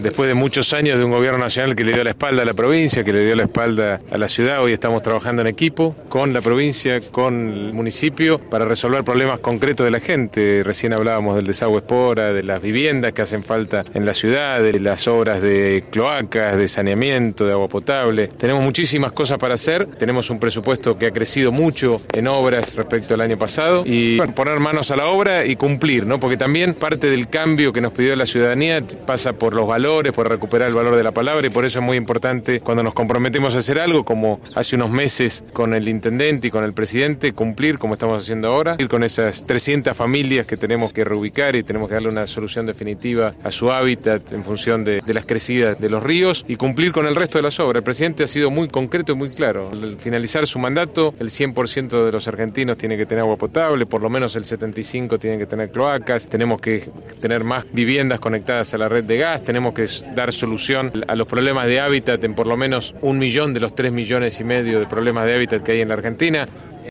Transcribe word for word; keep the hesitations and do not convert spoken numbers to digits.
después de muchos años de un gobierno nacional que le dio la espalda a la provincia, que le dio la espalda a la ciudad, hoy estamos trabajando en equipo con la provincia, con el municipio, para resolver problemas concretos de la gente. Recién hablábamos del desagüe Espora, de las viviendas que hacen falta en la ciudad, de las obras de cloacas, de saneamiento, de agua potable. Tenemos muchísimas cosas para hacer, tenemos un presupuesto que ha crecido mucho en obras respecto al año pasado y bueno, poner manos a la obra y cumplir, ¿no? Porque también parte del cambio que nos pidió la ciudadanía pasa por los valores, por recuperar el valor de la palabra, y por eso es muy importante cuando nos comprometemos a hacer algo, como hace unos meses con el intendente y con el presidente, cumplir como estamos haciendo ahora, ir con esas trescientas familias que tenemos que reubicar y tenemos que darle una solución definitiva a su hábitat en función de, de las crecidas de los ríos y cumplir con el resto de las obras. El presidente ha sido muy concreto y muy claro. Al finalizar su mandato, el cien por ciento de los argentinos tiene que tener agua potable, por lo menos el setenta y cinco por ciento tienen que tener cloacas, tenemos que tener más viviendas conectadas a la red de gas, tenemos que dar solución a los problemas de hábitat en por lo menos un millón de los tres millones y medio de problemas de hábitat que hay en la Argentina.